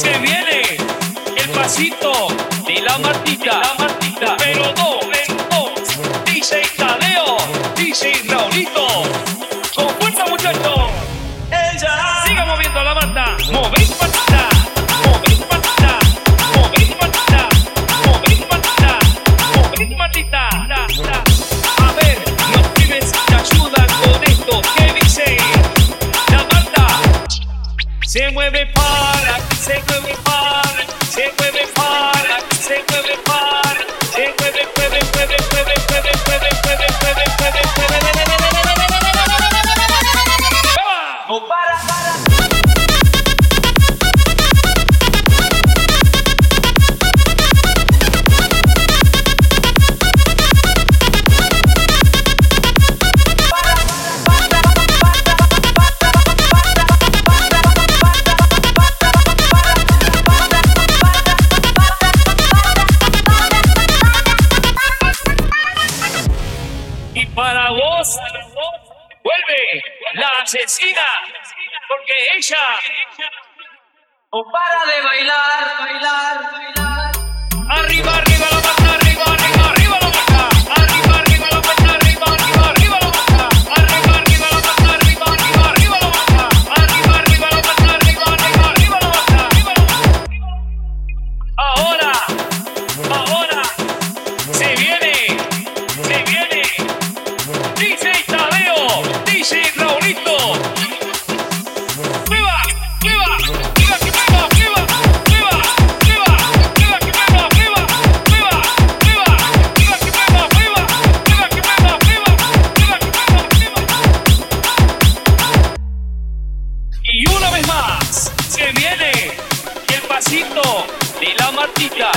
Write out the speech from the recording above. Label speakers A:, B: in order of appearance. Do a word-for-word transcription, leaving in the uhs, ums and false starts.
A: Se viene el pasito de la Martita, la Martita, pero no, no, D J Tadeo, D J Raulito, con fuerza muchachos. Ella siga moviendo la Marta, mover patita, mover patita, mover patita, mover patita, mover patita. A ver, los pibes te ayudan con esto, ¿qué dice? La Marta se mueve para, se mueve para, se mueve para, se mueve para, se mueve, mueve, mueve, mueve, mueve, mueve, mueve, mueve, mueve, ¡vamos! ¡Para, para! Y para vos, vuelve la asesina, porque ella no para de bailar, bailar, bailar. Arriba, arriba la Marta, arriba, arriba, arriba la Marta. Arriba, arriba la Marta, arriba, arriba, arriba la Marta. Arriba, arriba la Marta, arriba, arriba, arriba la Marta. Arriba, arriba la Marta, arriba, arriba, arriba la Marta. Ahora, ahora, se viene, se viene. D J Tadeo, D J Raulito. ¡Viva! ¡Viva! ¡Viva que viva! ¡Viva! ¡Viva! ¡Viva! ¡Viva que viva! ¡Viva! ¡Viva! ¡Viva! ¡Viva que viva! ¡Viva! ¡Viva que viva! ¡Viva! ¡Viva que viva! ¡Viva! Y una vez más, se viene el pasito de la Martita.